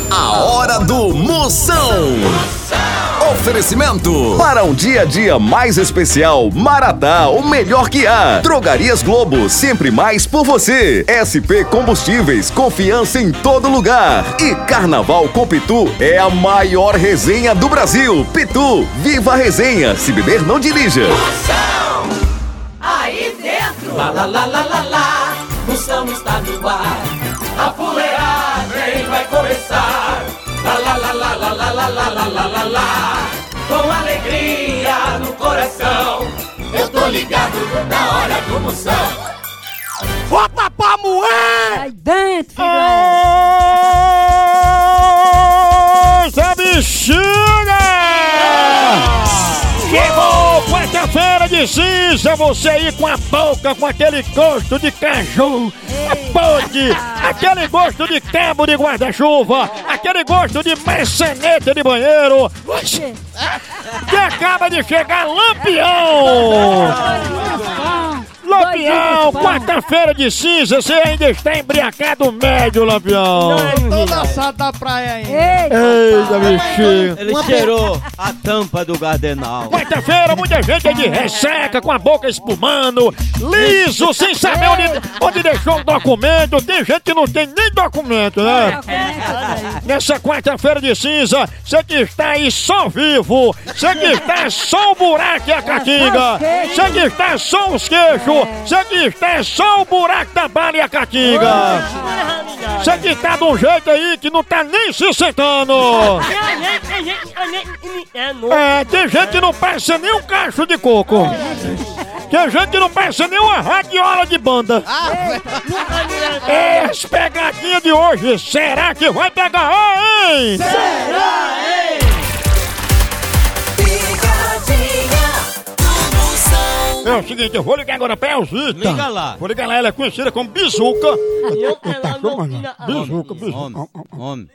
A hora do Moção. Oferecimento. Para um dia a dia mais especial, Maratá, o melhor que há. Drogarias Globo, sempre mais por você. SP Combustíveis, confiança em todo lugar. E Carnaval com Pitu é a maior resenha do Brasil. Pitu, viva a resenha. Se beber, não dirija. Moção, aí dentro. Lá, lá, lá, lá, lá, lá. Moção está no ar. A fuleagem vai começar. Lá, lá, lá, lá, lá, lá, lá, lá, lá, lá, lá. Com alegria no coração, eu tô ligado na hora do Moção. Bota pra moer! Aí dentro, filho! Zé Bexiga! Chegou quarta-feira de cinza, você aí com a boca, com aquele gosto de caju, pode, aquele gosto de cabo de guarda-chuva, aquele gosto de maçaneta de banheiro, que acaba de chegar Lampião! Lampião, quarta-feira de cinza, você ainda está embriagado médio, Lampião! Toda assado da praia aí. Eita, bichinho! Ele cheirou a tampa do Gardenal. Quarta-feira, muita gente é de ressaca, com a boca espumando, liso, sem saber onde deixou o documento. Tem gente que não tem nem documento, né? Nessa quarta-feira de cinza, você que está aí só vivo, você que está só o buraco e a caatinga, você que está só os queixos, você que está só o buraco da bala e a caatinga, você que está de um jeito aí que não tá nem se sentando. Tem gente que não passa nem um cacho de coco. Tem gente que não passa nem uma radiola de banda. As pegadinhas de hoje, será que vai pegar, hein? Será, hein? Pegadinha do Moção. É o seguinte, eu vou ligar agora pra Elzita. Liga lá. Vou ligar lá, ela é conhecida como Bizuca. Bizuca. Homem.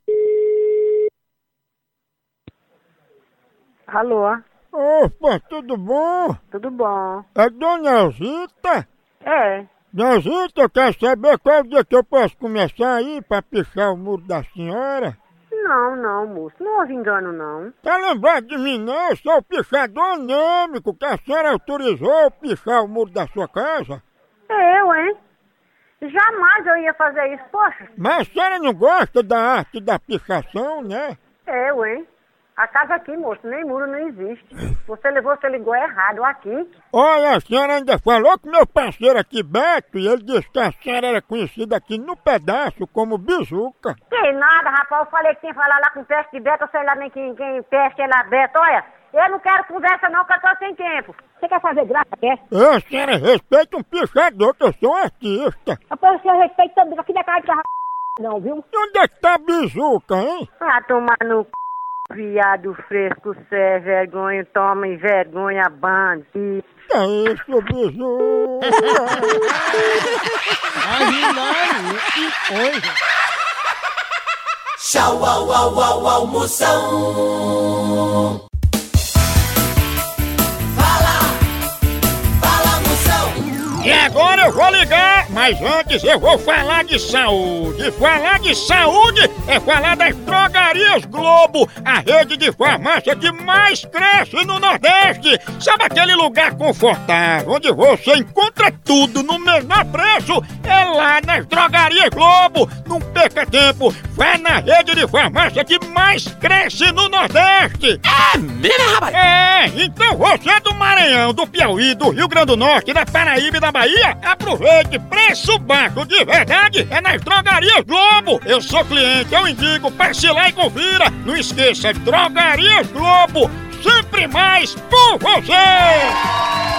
Alô, Opa, tudo bom? tudo bom? É Dona Elzita? É, Dona Elzita, eu quero saber qual dia que eu posso começar aí pra pichar o muro da senhora. não, moço, não houve engano, não. Tá lembrado de mim não? Eu sou o pichador anêmico que a senhora autorizou eu pichar o muro da sua casa. Eu, hein? Jamais eu ia fazer isso, poxa. Mas a senhora não gosta da arte da pichação, né? Eu, hein? A casa aqui, moço, nem muro não existe. Você ligou errado aqui. Olha, a senhora ainda falou com meu parceiro aqui, Beto, e ele disse que a senhora era conhecida aqui no pedaço como Bizuca. Que nada, rapaz, eu falei que tinha que falar lá com o peste de Beto, eu sei lá nem quem peste é lá, Beto. Olha, eu não quero conversa não, que eu tô sem tempo. Você quer fazer graça, quer? A senhora respeita um pichador, que eu sou um artista. Rapaz, eu respeito todo mundo aqui da casa de não, viu? E onde é que tá a Bizuca, hein? Ah, tomar no viado fresco, cê vergonha, toma e vergonha, bando. Que é isso, Bizuca? Que coisa. Tchau, au, au, au, au, Moção. Fala, Moção. E agora eu vou ligar, mas antes eu vou falar de saúde. Falar de saúde é falar das Drogarias Globo, a rede de farmácia que mais cresce no Nordeste. Sabe aquele lugar confortável, onde você encontra tudo no menor preço? É lá nas Drogarias Globo. Não perca tempo, vá na rede de farmácia que mais cresce no Nordeste. É mesmo, rapaz? É, então você do Maranhão, do Piauí, do Rio Grande do Norte, da Paraíba e da Bahia, aproveite, preço baixo de verdade é nas Drogarias Globo. Eu sou cliente, eu indico, passe lá e confira. Não esqueça, Drogarias Globo, sempre mais por você.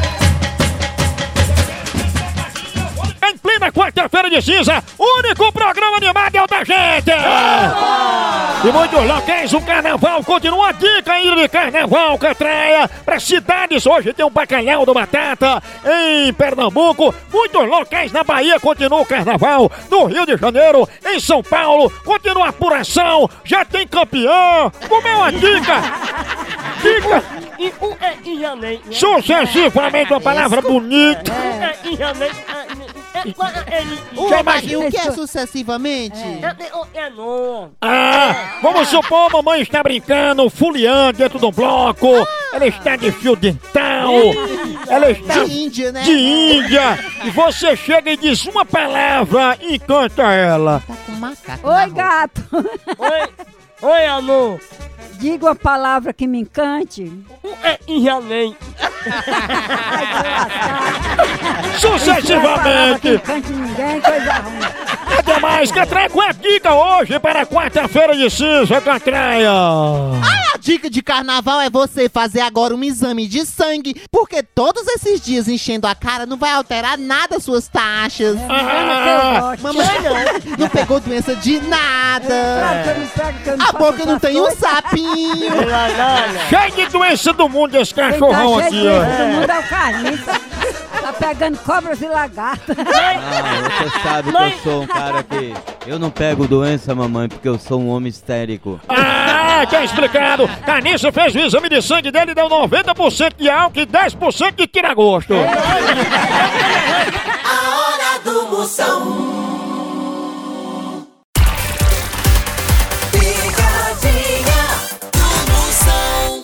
Em plena quarta-feira de cinza, único programa animado é o da gente! E muitos locais, o carnaval continua. A dica ainda de carnaval, Catraia, para cidades. Hoje tem um bacalhau do Batata em Pernambuco. Muitos locais na Bahia continua o carnaval. No Rio de Janeiro, em São Paulo, continua a apuração. Já tem campeão. Como é uma dica? Dica! Sucessivamente uma palavra bonita. O que é sucessivamente? Vamos supor, a mamãe está brincando, fuleando dentro de um bloco. Ela está de fio dental. Ela está De Índia, né? de Índia. E você chega e diz uma palavra e encanta ela. Tá com macaco na Oi, roupa. gato. Oi, amor. Diga uma palavra que me encante. Enganei. Ai, que lascar. Sucessivamente. Não encante ninguém, coisa ruim. Até mais, Catraia, com a dica hoje para quarta-feira de cinza, Catraia. A dica de carnaval é você fazer agora um exame de sangue, porque todos esses dias enchendo a cara não vai alterar nada as suas taxas. Mamãe não pegou doença de nada. A boca não tem um sapinho. Cheio de doença do mundo esse cachorrão aqui, ó. Todo mundo é o carniça. Tá pegando cobras e lagartas. Você sabe que eu sou um cara que... Eu não pego doença, mamãe, porque eu sou um homem histérico. Tá explicado. Carniça fez o exame de sangue dele e deu 90% de álcool e 10% de tira-gosto. A hora do Moção. Picadinha do Moção.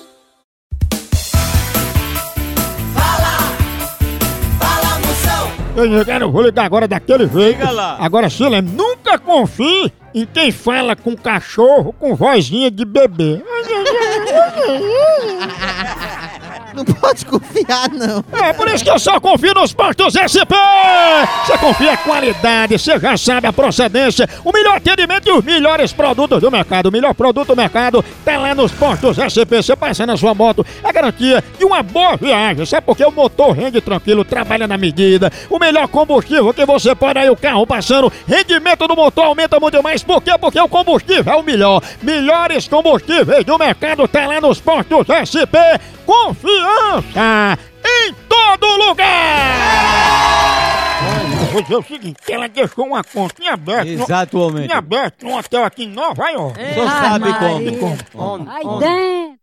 Fala, Moção. Eu vou ligar agora daquele jeito. Liga lá. Agora, Silêncio, nunca confie em quem fala com cachorro com vozinha de bebê. Não pode confiar, não. É por isso que eu só confio nos postos SP! Você confia a qualidade, você já sabe a procedência, o melhor atendimento e os melhores produtos do mercado. O melhor produto do mercado tá lá nos postos SP. Você passa na sua moto, a garantia de uma boa viagem. Sabe por quê? O motor rende tranquilo, trabalha na medida. O melhor combustível que você pode aí, o carro passando, rendimento do motor aumenta muito mais. Por quê? Porque o combustível é o melhor. Melhores combustíveis do mercado tá lá nos postos SP. Confiança em todo lugar! Eu vou dizer o seguinte, ela deixou uma continha aberta. Exatamente. Tinha aberto num hotel aqui em Nova York. O senhor sabe como. Aí dentro.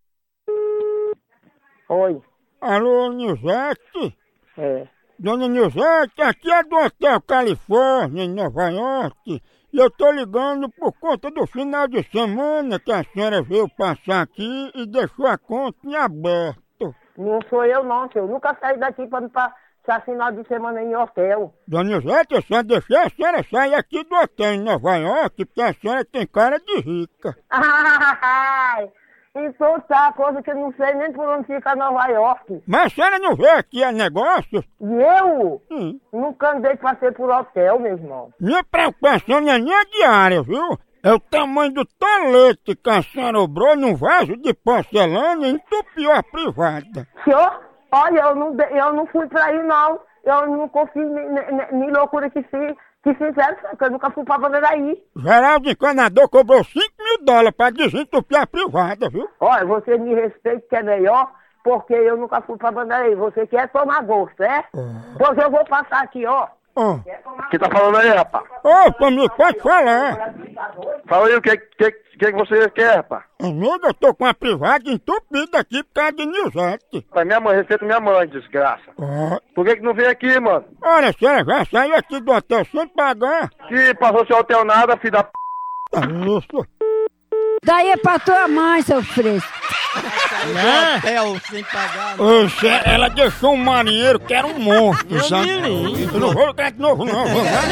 Oi. Alô, Nilzete? É. Dona Nilzete, aqui é do Hotel Califórnia, em Nova York. E eu tô ligando por conta do final de semana que a senhora veio passar aqui e deixou a conta em aberto. Não sou eu não, senhor. Nunca saí daqui pra passar final de semana em hotel. Dona Nilzete, eu só deixei a senhora sair aqui do hotel em Nova York porque a senhora tem cara de rica. Ai, então tá, coisa que eu não sei nem por onde fica Nova York. Mas a senhora não veio aqui a negócio? E eu Sim. nunca andei passei por hotel, meu irmão. Minha preocupação não é nem a diária, viu? É o tamanho do tolete que a senhora obrou num vaso de porcelana e entupiu a privada. Senhor, olha, eu não fui pra aí não. Eu não confio em loucura que fizeram, porque eu nunca fui pra Banderaí. Geraldo Encanador cobrou $5.000 pra desentupir a privada, viu? Olha, você me respeita que é melhor, porque eu nunca fui pra Banderaí. Você quer tomar gosto, é? Pois eu vou passar aqui, ó. Quem tá falando aí, rapaz? Ô, amigo, pode falar. Fala aí o que você quer, rapaz? Amigo, eu tô com a privada entupida aqui por causa de Nilzete. Pra minha mãe, respeita minha mãe, desgraça. Por que não vem aqui, mano? Olha, a senhora já saiu aqui do hotel sem pagar. Que passou seu hotel nada, filho da p... Isso. Daí é pra tua mãe, seu fresco. Hotel sem pagar. Oxe, ela deixou um marinheiro que era um monstro, sabe? Eu não vou ligar de novo, não.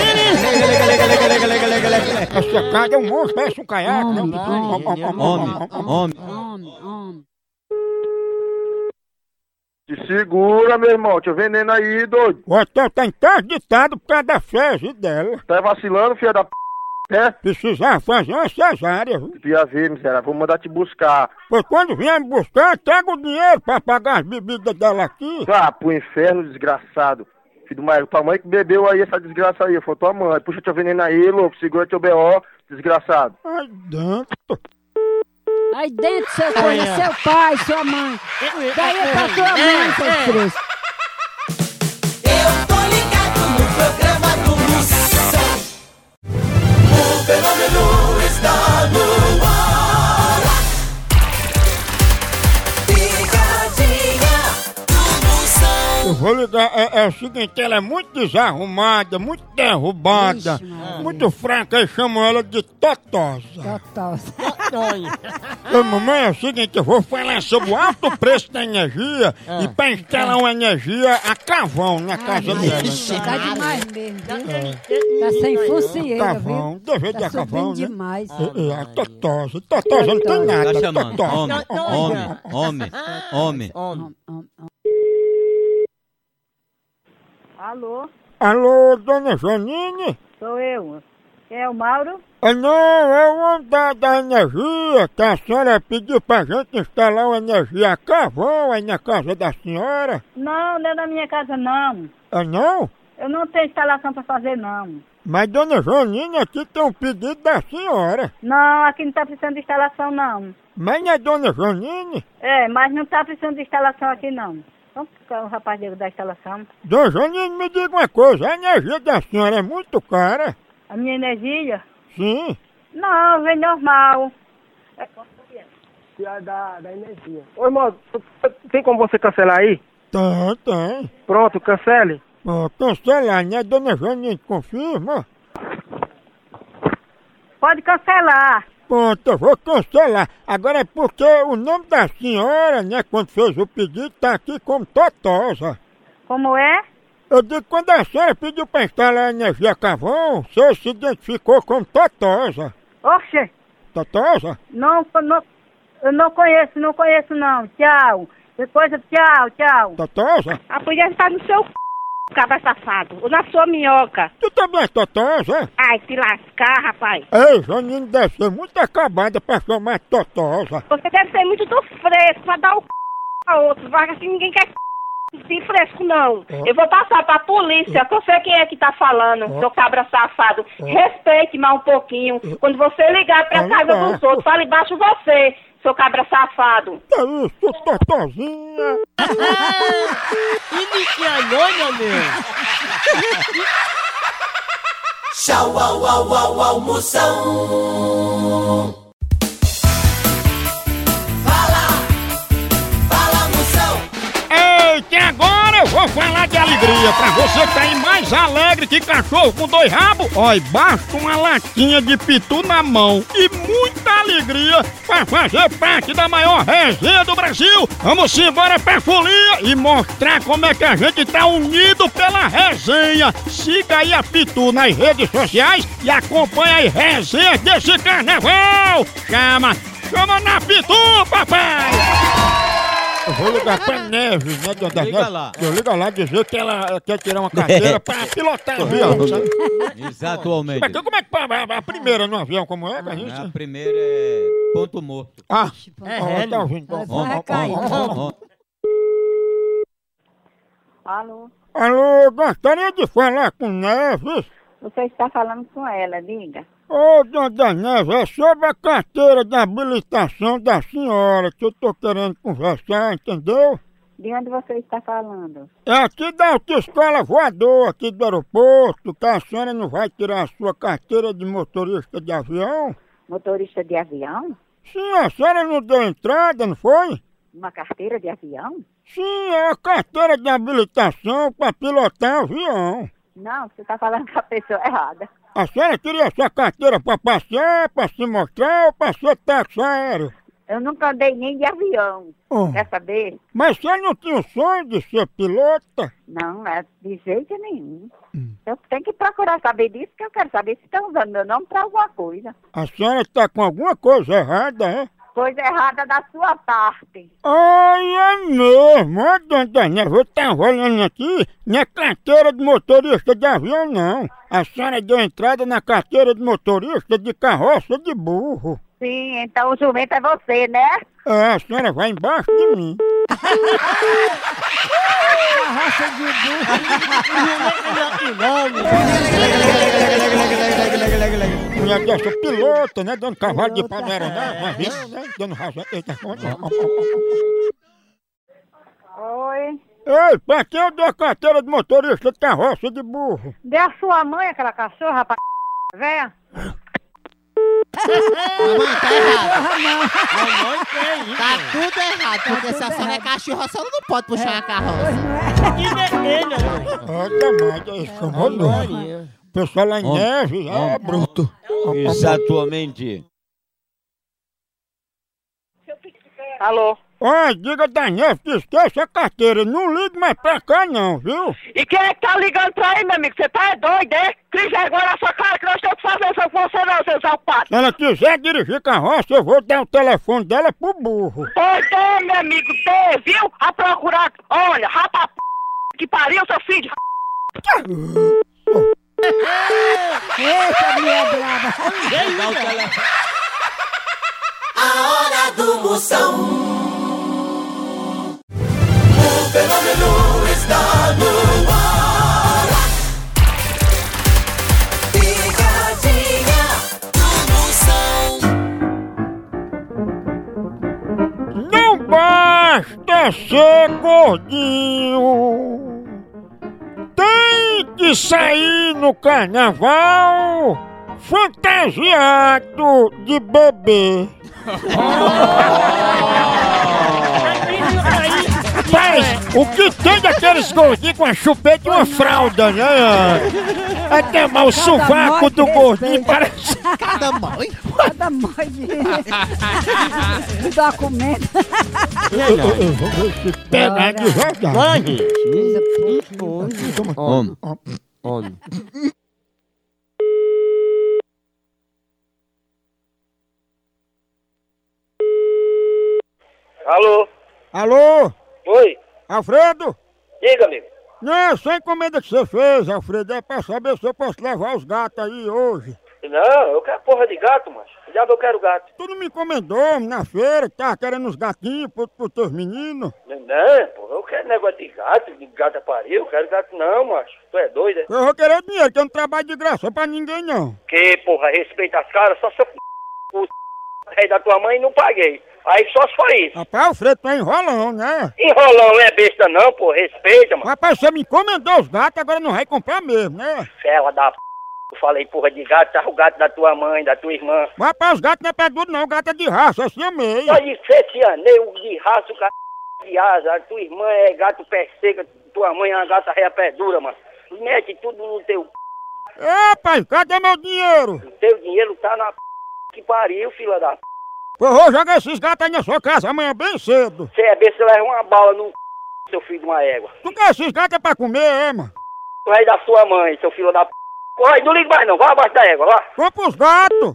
Essa casa é um monstro, parece um caiaque. Homem. Te segura, meu irmão, te veneno aí, doido. O hotel tá interditado por causa da fezes dela. Tá vacilando, filha da p... É? Precisava fazer uma cesárea, viu? Devia ver, miserável, vou mandar te buscar. Pois quando vier me buscar, traga o dinheiro pra pagar as bebidas dela aqui. Tá, pro inferno, desgraçado. Filho do Maio, tua mãe que bebeu aí essa desgraça aí, foi tua mãe. Puxa teu veneno aí, louco, segura teu B.O., desgraçado. Ai, dentro. Aí dentro, seu coisa, seu pai, sua mãe. Daí é pra tua mãe, seu fresco. Eu tô ligado no programa do Moção. O fenômeno está no ar. Picadinha do Moção. Eu vou ligar, é o seguinte, ela é muito desarrumada, muito derrubada, muito fraca, aí chamam ela de totosa. Totosa. Ô, mamãe, é o seguinte, eu vou falar sobre o alto preço da energia e pra instalar uma energia a carvão na casa dela. Tá demais mesmo, viu? Tá sem focinheira, Carvão, viu? deve de Tá carvão, subindo né? demais. A totosa não tem nada. Tá chamando. Totosa. Homem. Alô? Alô, dona Janine? Sou eu. Quem é o Mauro? Não, é o andar da energia que a senhora pediu pra gente instalar uma energia a carvão aí na casa da senhora. Não, não é na minha casa, não. Não? Eu não tenho instalação pra fazer, não. Mas dona Janine, aqui tem um pedido da senhora. Não, aqui não tá precisando de instalação, não. Mas não é dona Janine? É, mas não tá precisando de instalação aqui, não. Vamos ficar o rapaz da instalação. Dona Janine, me diga uma coisa, a energia da senhora é muito cara? A minha energia? Sim. Não, vem normal. Da energia. Ô, irmão, tem como você cancelar aí? Tem. Pronto, cancele. Cancelar, né? Dona Janine, confirma? Pode cancelar. Pronto, eu vou cancelar. Agora é porque o nome da senhora, né, quando fez o pedido, tá aqui como Totosa. Como é? Eu digo, quando a senhora pediu pra instalar a energia carvão, você se identificou como Totosa. Oxe, Totosa? não, eu não conheço não. Tchau. Depois, tchau. Totosa? A polícia está no seu cabra safado, ou na sua minhoca. Tu também é Totosa? Ai, se lascar, rapaz. Ei, Janine deve ser muito acabada pra chamar Totosa. Você deve ser muito do fresco pra dar o a outro. Vaga assim, ninguém quer de fresco, não. Eu vou passar pra polícia, que eu sei quem é que tá falando, seu cabra safado. Respeite mais um pouquinho. Quando você ligar pra casa dos outros, fale baixo você, seu cabra safado. Que isso, Totozinha? Inicialou, meu. Tchau, au, Moção. Fala, Moção. Eita, agora eu vou falar de alegria. Pra você que tá aí mais alegre que cachorro com 2 rabos, ó, e basta uma latinha de pitu na mão e muita alegria pra fazer parte da maior resenha do Brasil. Vamos embora pra folia e mostrar como é que a gente tá unido pela resenha. Siga aí a Pitu nas redes sociais e acompanha as resenhas desse carnaval. Chama na Pitu, papai! Eu vou ligar pra Neves, né, dona Liga lá. Eu ligo lá dizer que ela quer tirar uma carteira pra pilotar avião, sabe? Exatamente. Mas como é que a primeira no avião, como é? Pra gente? A primeira é ponto morto. Tá ouvindo? Vai cair. Alô? Alô, gostaria de falar com Neves? Você está falando com ela, diga. Ô, dona Neves, é sobre a carteira de habilitação da senhora que eu tô querendo conversar, entendeu? De onde você está falando? É aqui da Autoescola Voador, aqui do aeroporto, que a senhora não vai tirar a sua carteira de motorista de avião? Motorista de avião? Sim, a senhora não deu entrada, não foi? Uma carteira de avião? Sim, é a carteira de habilitação para pilotar avião. Não, você está falando com a pessoa errada. A senhora queria essa carteira para passear, para se mostrar ou para ser táxi aéreo? Eu nunca andei nem de avião. Quer saber? Mas você não tinha o sonho de ser pilota? Não, é de jeito nenhum. Eu tenho que procurar saber disso, que eu quero saber se estão usando meu nome para alguma coisa. A senhora está com alguma coisa errada, é? Coisa errada da sua parte. Ai, é mesmo, ó, dona Neves, eu tava olhando aqui, não é carteira de motorista de avião, não. A senhora deu entrada na carteira de motorista de carroça de burro. Sim, então o jumento é você, né? É, a senhora vai embaixo de mim. Raça de Mulher dessa pilota, né? Dando cavalo de pau, não era nada, mas viu, né? Dando razão. Eita, Oi. ei, pra quem eu dou a carteira de motorista de carroça de burro? Dê a sua mãe aquela cachorra, rapaz. Venha. Mamãe, tá errado. Mamãe tem. Tá tudo errado, porque se a senhora é cachorra, a senhora não pode puxar a carroça. Olha, isso é o pessoal lá em Neves é bruto. Exatamente. Alô? Ó, diga da Neves que esqueça a carteira, não ligue mais pra cá não, viu? E quem é que tá ligando pra aí, meu amigo? Você tá doido, é? Cris vergonha na sua cara que nós temos que fazer isso com você não, seu salpado. Se ela quiser dirigir carroça, eu vou dar o telefone dela pro burro. Pois é, meu amigo, dê, viu? A procurar, olha, rapa que pariu, seu filho de Eita, minha brava. A hora do Moção. O fenômeno está no ar. Picadinha do Moção. Não basta ser gordinho. Tem que sair no carnaval fantasiado de bebê. Mas o que tem daqueles gordinhos com a chupeta e uma fralda, né? Até mal o sovaco do gordinho parece... Cada mãe? Cada mãe de documento. Pegar de verdade. Homem. Alô? Alô? Oi? Alfredo? Diga, amigo. Não, essa encomenda que você fez, Alfredo, é pra saber se eu posso levar os gatos aí hoje. Não, eu quero porra de gato, macho. Já eu quero gato. Tu não me encomendou na feira que tava querendo os gatinhos pros teus meninos? Não, porra, eu quero negócio de gato pariu, eu quero gato não, macho. Tu é doido, é? Eu vou querer dinheiro, que eu não trabalho de graça pra ninguém, não. Que, porra, respeita as caras, só se eu o rei da tua mãe e não paguei. Aí só se foi isso. Rapaz, Alfredo, tu é enrolão, né? Enrolão não é besta não, porra, respeita, mano. Rapaz, você me encomendou os gatos, agora não vai comprar mesmo, né? Fela da p... Eu falei, porra, de gato, tá o gato da tua mãe, da tua irmã. Rapaz, os gatos não é pé duro não, gato é de raça, assim é meio. Só de ser cianeiro, de raça, o cara de asa, a tua irmã é gato pé seca, tua mãe é uma gata réia pé dura, mano. Mete tudo no teu Rapaz, cadê meu dinheiro? O teu dinheiro tá na p... que pariu, fila da p... Eu vou jogar esses gatos aí na sua casa amanhã bem cedo. Você é besta, você leva uma bala no c... seu filho de uma égua. Tu quer esses gatos é pra comer, é, mano? Tu é da sua mãe, seu filho da p... Corre, não liga mais não, vai abaixo da égua, lá. Compra os gatos.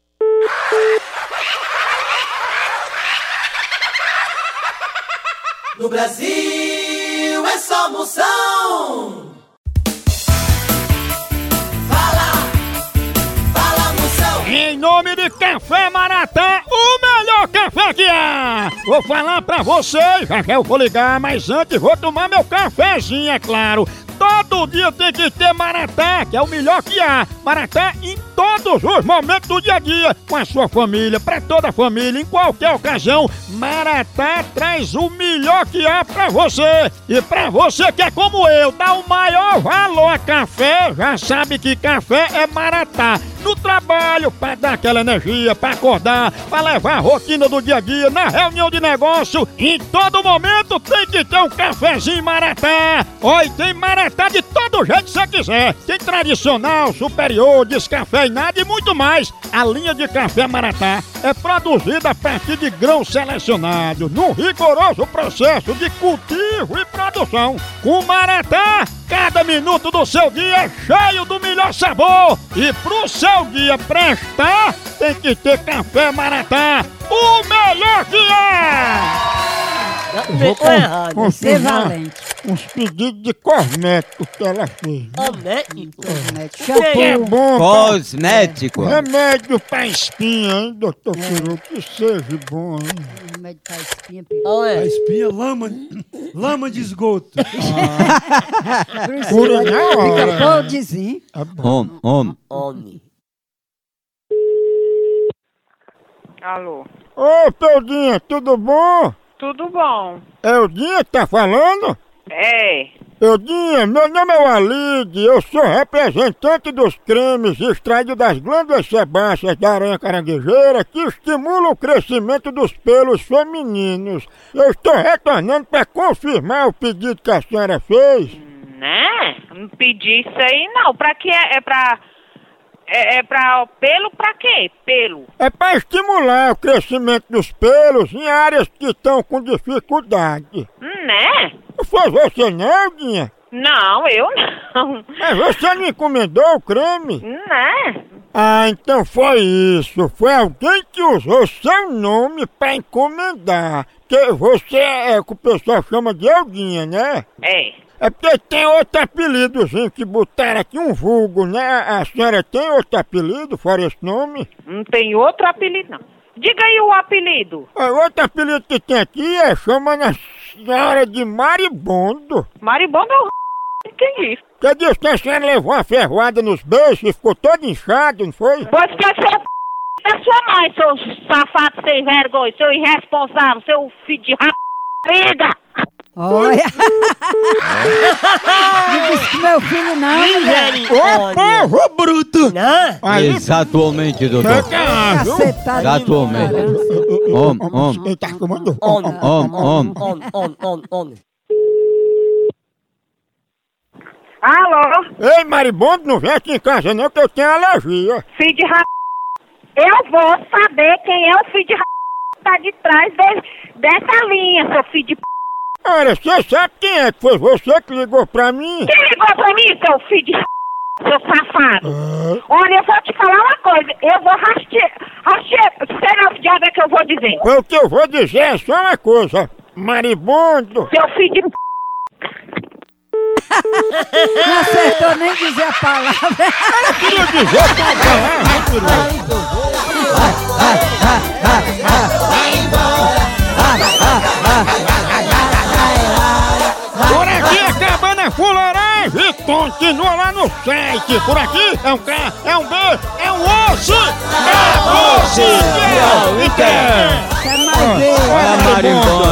No Brasil é só Moção. Fala Moção. Em nome de Café Maratá, o melhor café que há. Vou falar pra vocês, já que eu vou ligar, mas antes vou tomar meu cafezinho, é claro. Todo dia tem que ter Maratá, que é o melhor que há. Maratá em todos os momentos do dia a dia, com a sua família, pra toda a família, em qualquer ocasião. Maratá traz o melhor que há pra você. E pra você que é como eu, dá o maior valor a café, já sabe que café é Maratá. No trabalho, pra dar aquela energia, pra acordar, pra levar a rotina do dia a dia, na reunião de negócio, em todo momento tem que ter um cafezinho Maratá. Oi, tem Maratá de todo jeito que você quiser. Tem tradicional, superior, descafeinado e muito mais. A linha de café Maratá é produzida a partir de grãos selecionados, num rigoroso processo de cultivo e produção. Com Maratá, cada minuto do seu dia é cheio do melhor sabor. E pro seu dia prestar, tem que ter café Maratá, o melhor que é! Vou confirmar uns pedidos de cosméticos que ela fez. Que é bom Cosmético. remédio pra espinha, hein, doutor Peru? Que seja bom, hein? Remédio pra espinha. A espinha, lama de esgoto. Cura na hora. Fica podrezinho. Homem. Alô? Ô, Teudinha, tudo bom? Tudo bom? É o Dinha que tá falando? É. Dinha, meu nome é Walid, eu sou representante dos cremes extraídos das glândulas sebáceas da aranha caranguejeira que estimulam o crescimento dos pelos femininos. Eu estou retornando para confirmar o pedido que a senhora fez. Né? Não pedi isso aí não. Pra que é pra... É pra pelo pra quê? Pelo? É para estimular o crescimento dos pelos em áreas que estão com dificuldade. Né? Não foi você não, Dinha? Não, eu não. Mas você não encomendou o creme? Né? Ah, então foi isso. Foi alguém que usou seu nome pra encomendar. Que você é o que o pessoal chama de Eldinha, né? É porque tem outro apelidozinho que botaram aqui, um vulgo, né? A senhora tem outro apelido fora esse nome? Não tem outro apelido, não. Diga aí o apelido. Outro apelido que tem aqui é chamando a senhora de Maribondo. Maribondo é o que é isso? Você disse que a senhora levou uma ferroada nos beijos e ficou todo inchado, não foi? Pois que é sua mãe, seu safado sem vergonha, seu irresponsável, seu filho de rapariga. Olha! Não disse que meu filho não, mulher. Ô, porro bruto! Exatamente, doutor. Exatamente. Ele tá comando. Alô? Ei, Maribondo, não vem aqui em casa não que eu tenho alergia. Filho de Eu vou saber quem é o filho de que tá de trás dessa linha, seu filho de Olha, você sabe quem é que foi você que ligou pra mim? Quem ligou pra mim, seu filho de seu safado? Olha, eu vou te falar uma coisa, eu vou rastear, sei lá o diabo é que eu vou dizer. O que eu vou dizer é só uma coisa, Maribondo. Seu filho de Não acertou nem dizer a palavra. Ela queria dizer a palavra. Por aqui acabando a fuleiragem, continua lá no site. Por aqui é um K, é um B, é um osso. É osso! Quer mais ver? Olha a Maribondo.